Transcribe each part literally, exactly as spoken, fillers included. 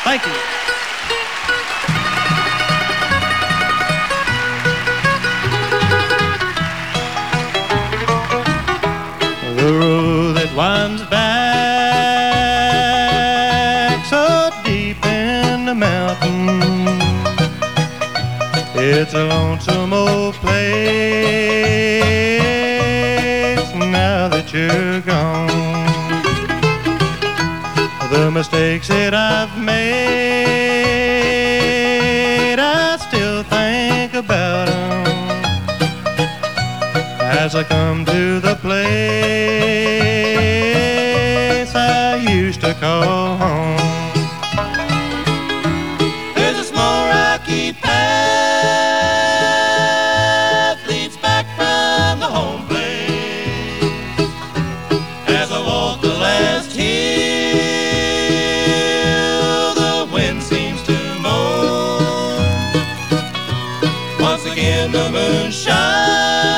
Thank you. The road that winds back so deep in the mountain, it's a lonesome old place now that you're gone. The mistakes that I've made, I still think about them as I come to the place I used to call home. There's a small rocky path leads back from the home place. As I walk the last hill, the wind seems to moan. Once again the moon shines,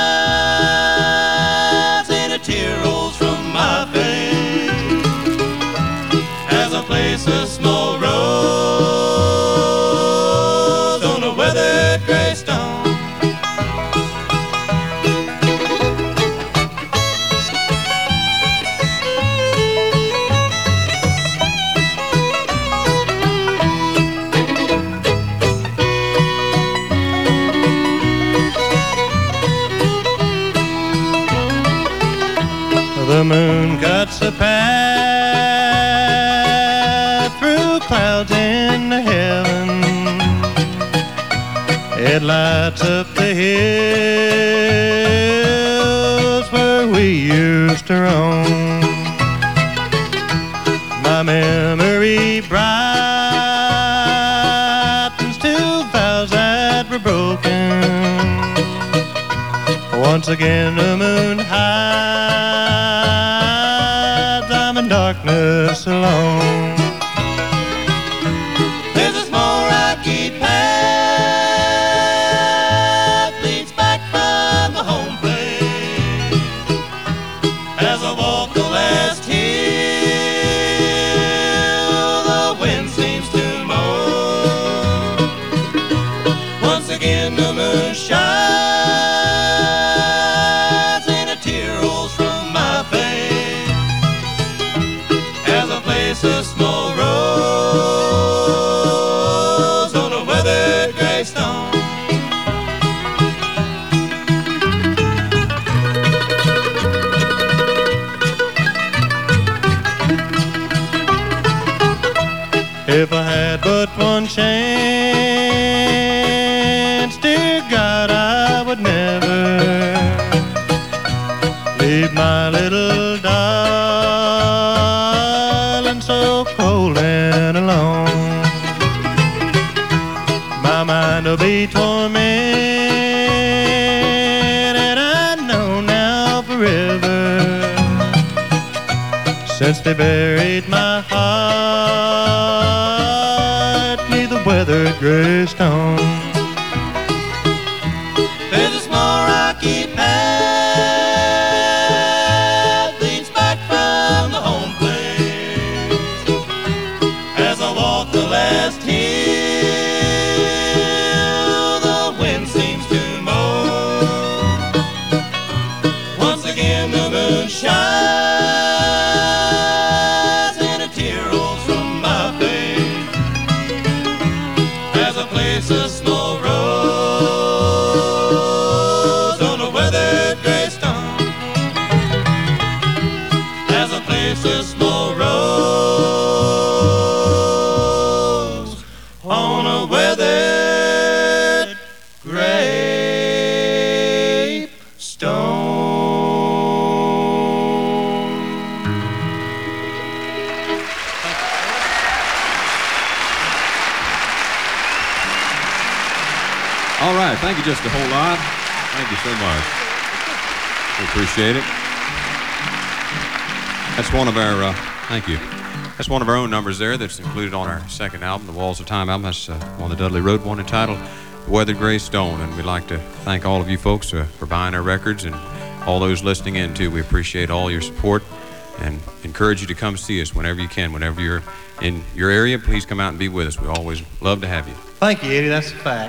tear rolls from my face as I place a small rose on a weathered gray stone. The moon cuts a path through clouds in the heaven. It lights up the hills where we used to roam. My memory brightens to vows that were broken. Once again the moon hides, I'm in darkness alone. There's a small rocky path leads back from the home place. As I walk the last hill, the wind seems to moan. Once again the moon shines, a small rose on a weathered gray stone. If I had but one chance, dear God, I would never leave my little darling so cold and alone. My mind will be tormented, I know now forever, since they buried my heart neath the weathered gray stone. There's a small rocky path leads back from the home place. As I walk the last hill, the wind seems to moan. Once again the moon shines and a tear rolls from my face as I place a small rose on a weathered gray stone. As I place a small rose on a weathered gray stone. All right, thank you just a whole lot. Thank you so much. We appreciate it. That's one of our, uh, thank you. That's one of our own numbers there that's included on our second album, the Walls of Time album. That's uh, one that Dudley wrote, one entitled The Weathered Gray Stone. And we'd like to thank all of you folks uh, for buying our records and all those listening in too. We appreciate all your support. and encourage you to come see us whenever you can. Whenever you're in your area, please come out and be with us. We always love to have you. Thank you, Eddie. That's a fact.